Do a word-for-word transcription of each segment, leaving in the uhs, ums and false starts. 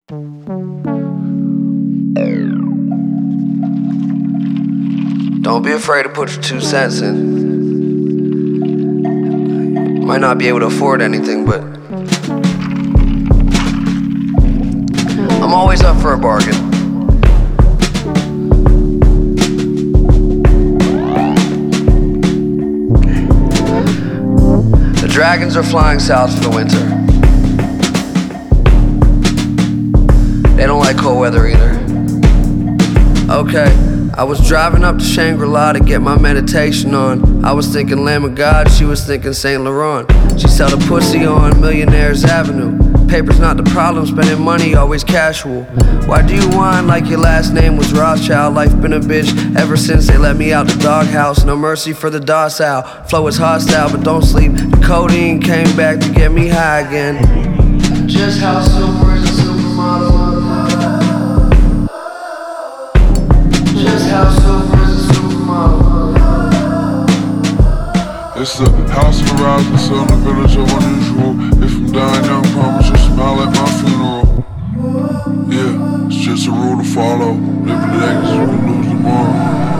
Don't be afraid to put your two cents in. Might not be able to afford anything, but I'm always up for a bargain. The dragons are flying south for the winter. They don't like cold weather either. Okay, I was driving up to Shangri-La to get my meditation on. I was thinking Lamb of God, she was thinking Saint Laurent. She sell the pussy on Millionaires Avenue. Paper's not the problem, spending money always casual. Why do you whine like your last name was Rothschild? Life been a bitch ever since they let me out the doghouse. No mercy for the docile. Flow is hostile, but don't sleep. The codeine came back to get me high again. Just how super is a supermodel? Just how super is a supermodel? It's the house of horizon, still in the village of unusual. If I'm dying young, promise you'll smile at my funeral. Yeah, it's just a rule to follow. Live today cause you can lose tomorrow.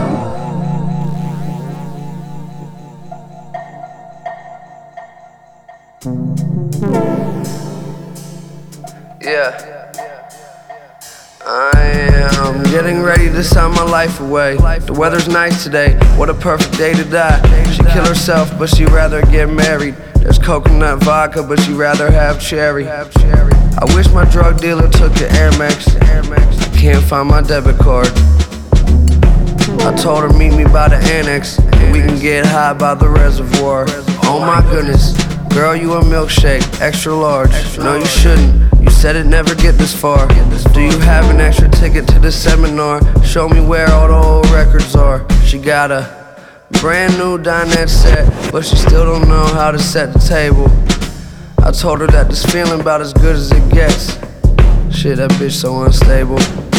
Yeah, I am getting ready to sign my life away. The weather's nice today, what a perfect day to die. She kill herself, but she'd rather get married. There's coconut vodka, but she'd rather have cherry. I wish my drug dealer took the Air Max. I can't find my debit card. I told her meet me by the annex, and we can get high by the reservoir. Oh my goodness, girl, you a milkshake, extra large. No, you shouldn't. You said it never get this far. Do you have an extra ticket to the seminar? Show me where all the old records are. She got a brand new dinette set, but she still don't know how to set the table. I told her that this feeling about as good as it gets. Shit, that bitch so unstable.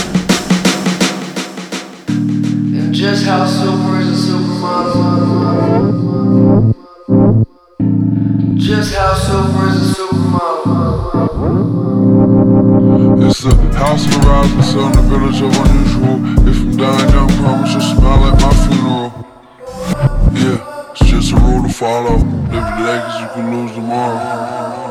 And just how super is a supermodel? Just how super is a supermodel? It's the house of horizon, still in the village of unusual. If I'm dying young, promise you'll smile at my funeral. Yeah, it's just a rule to follow. Live today cause you can lose tomorrow.